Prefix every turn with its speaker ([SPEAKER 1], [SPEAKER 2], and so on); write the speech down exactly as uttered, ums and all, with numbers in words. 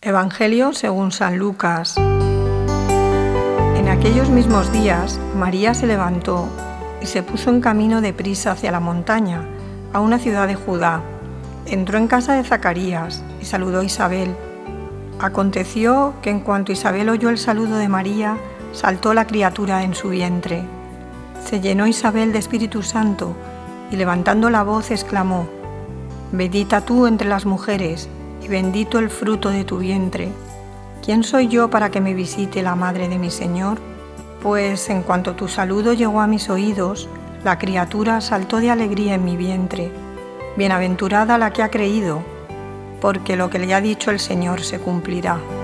[SPEAKER 1] Evangelio según San Lucas. En aquellos mismos días, María se levantó y se puso en camino deprisa hacia la montaña, a una ciudad de Judá. Entró en casa de Zacarías y saludó a Isabel. Aconteció que en cuanto Isabel oyó el saludo de María, saltó la criatura en su vientre. Se llenó Isabel de Espíritu Santo y levantando la voz exclamó: «Bendita tú entre las mujeres, y bendito el fruto de tu vientre. ¿Quién soy yo para que me visite la madre de mi Señor? Pues en cuanto tu saludo llegó a mis oídos, la criatura saltó de alegría en mi vientre. Bienaventurada la que ha creído, porque lo que le ha dicho el Señor se cumplirá».